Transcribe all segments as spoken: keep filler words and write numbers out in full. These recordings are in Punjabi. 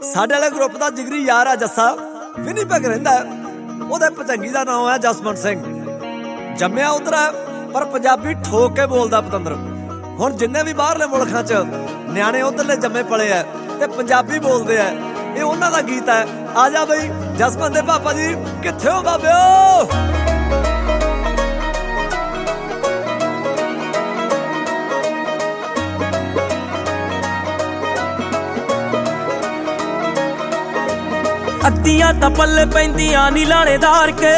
ਸਾਡੇ ਵਾਲੇ ਗਰੁੱਪ ਦਾ ਜਿਗਰੀ ਯਾਰ ਆ ਜੱਸਾ ਵਿਨੀਪੈਗ ਰਹਿੰਦਾ। ਉਹਦੇ ਭਚੰਗੀ ਦਾ ਨਾਮ ਹੈ ਜਸਮਨ ਸਿੰਘ। ਜੰਮਿਆ ਉਧਰ ਹੈ ਪਰ ਪੰਜਾਬੀ ਠੋਕ ਕੇ ਬੋਲਦਾ ਪਤੰਦਰ। ਹੁਣ ਜਿੰਨੇ ਵੀ ਬਾਹਰਲੇ ਮੁਲਕਾਂ 'ਚ ਨਿਆਣੇ ਉਧਰਲੇ ਜੰਮੇ ਪਲੇ ਆ ਤੇ ਪੰਜਾਬੀ ਬੋਲਦੇ ਆ। ਇਹ ਉਹਨਾਂ ਦਾ ਗੀਤ ਹੈ। ਆ ਜਾ ਬਈ ਜਸਮਨ ਦੇ ਪਾਪਾ ਜੀ, ਕਿੱਥੇ ਹੋ ਬਾਬਿਓ? ਅੱਧੀਆਂ ਤਾਂ ਪੱਲੇ ਪੈਂਦੀਆਂ ਨੀ ਲਾਣੇਦਾਰ ਕੇ,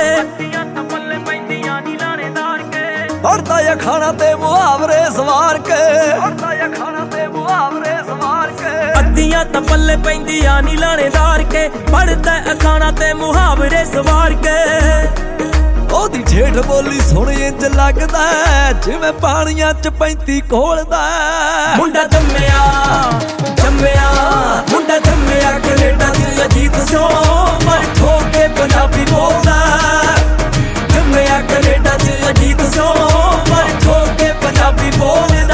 ਪੜਦਾ ਆ ਖਾਣਾ ਤੇ ਮੁਹਾਵਰੇ ਸਵਾਰ ਕੇ, ਪੜਦਾ ਆ ਖਾਣਾ ਤੇ ਮੁਹਾਵਰੇ ਸਵਾਰ ਕੇ। ਅੱਧੀਆਂ ਤਾਂ ਪੱਲੇ ਪੈਂਦੀਆਂ ਨੀ ਲਾਣੇਦਾਰ ਕੇ, ਪੜਦਾ ਅਖਾਣਾ ਤੇ ਮੁਹਾਵਰੇ ਸਵਾਰ ਕੇ। ਉਹਦੀ ਠੇਠ ਬੋਲੀ ਸੁਣ ਇੰਜ ਲੱਗਦਾ ਜਿਵੇਂ ਪਾਣੀਆਂ 'ਚ ਪੈਂਤੀ ਘੋਲਦਾ। ਮੁੰਡਾ ਜੰਮਿਆ ਜੰਮਿਆ ਮੁੰਡਾ ਜੰਮਿਆ ਕੈਨੇਡਾ ਦੀ ਅਜੀਤ ਸੋ ਮਰ ਠੋਕ ਕੇ ਪੰਜਾਬੀ ਬੋਲਦਾ। ਜੰਮਿਆ ਕੈਨੇਡਾ ਦੀ ਅਜੀਤ ਸੋ ਮਰ ਠੋਕ ਕੇ ਪੰਜਾਬੀ ਬੋਲਦਾ।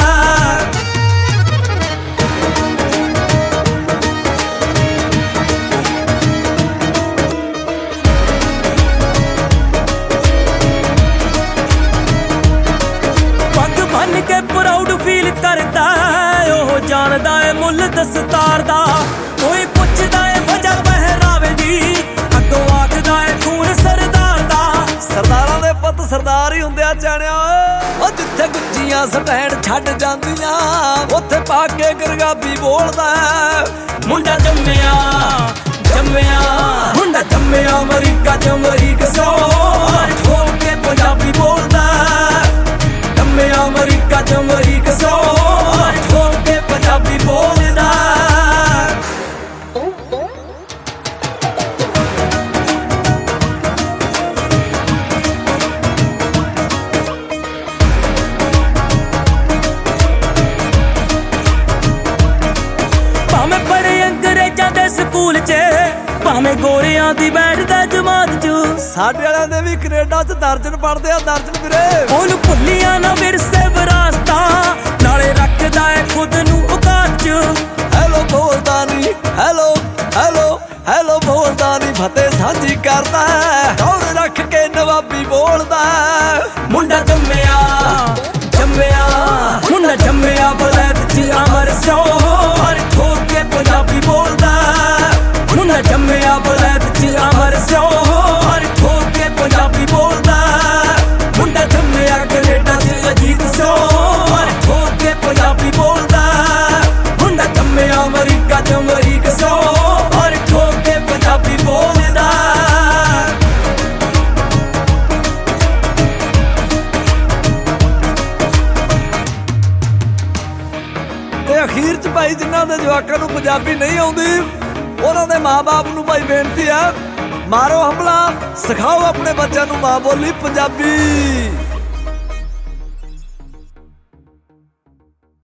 ਪੱਗ ਬੰਨ ਕੇ ਪ੍ਰਾਊਡ ਫੀਲ ਕਰਦਾ, ਉਹ ਜਾਣਦਾ ਏ ਮੁੱਲ ਦਸਤਾਰ ਦਾ। ਕੋਈ ਪੁੱਛਦਾ ਏ ਵਜ੍ਹਾ ਪਹਿਰਾਵੇ ਦੀ, ਅੱਗੋਂ ਆਖਦਾ ਏ ਖੂਨ ਸਰਦਾਰ ਦਾ। ਸਰਦਾਰਾਂ ਦੇ ਪੁੱਤ ਸਰਦਾਰ ਹੀ ਹੁੰਦੇ ਆ ਜਾਣਿਆ। ਉਹ ਜਿੱਥੇ ਗੁੱਜੀਆਂ ਸਟੈਂਡ ਛੱਡ ਜਾਂਦੀਆਂ ਉੱਥੇ ਪਾ ਕੇ ਗਰਗਾਬੀ ਬੋਲਦਾ। ਮੁੰਡਾ ਜੰਮਿਆ ਜੰਮਿਆ ਮੁੰਡਾ ਜੰਮਿਆ ਅਮਰੀਕਾ ਚ ਅਮਰੀਕ ਸੋ ਠੋਕ ਕੇ ਪੰਜਾਬੀ ਬੋਲਦਾ। ਜੰਮਿਆ ਅਮਰੀਕਾ ਚ ਅਮਰੀਕ ਸੋ ਠੋਕ ਕੇ ਪੰਜਾਬੀ ਬੋਲਦਾ। ਭਾਵੇਂ ਪੜ੍ਹੇ ਅੰਗਰੇਜ਼ਾਂ ਦੇ ਸਕੂਲ 'ਚ, ਭਾਵੇਂ ਗੋਰਿਆਂ ਦੀ ਬੈਠਦਾ ਜਮਾਤ 'ਚ। ਸਾਡੇ ਵਾਲਿਆਂ ਦੇ ਵੀ ਕੈਨੇਡਾ 'ਚ ਦਰਜਨ ਪੜਦੇ ਆ, ਦਰਜਨ ਵੀਰੇ। ਉਹਨੂੰ ਭੁੱਲੀਆਂ ਨਾ ਵਿਰਸੇ ਵਿਰਾਸਤਾਂ, ਨਾਲੇ ਰੱਖਦਾ ਏ ਖੁਦ ਨੂੰ ਔਕਾਤ 'ਚ। ਹੈਲੋ ਬੋਲਦਾ ਨੀ, ਹੈਲੋ ਹੈਲੋ ਹੈਲੋ ਬੋਲਦਾ ਨੀ, ਫਤਿਹ ਸਾਂਝੀ ਕਰਦਾ। ਦੌੜ ਰੱਖ ਕੇ ਨਵਾਬੀ ਬੋਲਦਾ। ਮੁੰਡਾ ਜੰਮਿਆ ਜੰਮਿਆ ਮੁੰਡਾ ਜੰਮਿਆ ਬਲੈਤ 'ਚ ਅੰਮ੍ਰਿਤਸਰ ਠੋਕ ਕੇ ਪੰਜਾਬੀ ਬੋਲਦਾ। ਮੁੰਡਾ ਜੰਮਿਆ ਬਲੈਤ 'ਚ ਅੰਮ੍ਰਿਤਸਰ ਠੋਕ ਕੇ ਪੰਜਾਬੀ ਬੋਲਦਾ। ਮੁੰਡਾ ਜੰਮਿਆ ਕੈਨੇਡਾ 'ਚ ਅਜੀਤ ਸੋ ਠੋਕ ਕੇ ਪੰਜਾਬੀ ਬੋਲਦਾ। ਮੁੰਡਾ ਜੰਮਿਆ ਅਮਰੀਕਾ 'ਚ ਅਮਰੀਕ ਸੋ ਠੋਕ ਕੇ ਪੰਜਾਬੀ ਬੋਲਦਾ। ਤੇ ਅਖੀਰ 'ਚ ਭਾਈ ਜਿਨ੍ਹਾਂ ਦੇ ਜਵਾਕਾਂ ਨੂੰ ਪੰਜਾਬੀ ਨਹੀਂ ਆਉਂਦੀ, ਉਹਨਾਂ ਦੇ ਮਾਂ-ਬਾਪ ਨੂੰ ਭਾਈ ਬੇਨਤੀ ਆ, ਮਾਰੋ ਹਮਲਾ, ਸਿਖਾਓ ਆਪਣੇ ਬੱਚਿਆਂ ਨੂੰ ਮਾਂ ਬੋਲੀ ਪੰਜਾਬੀ।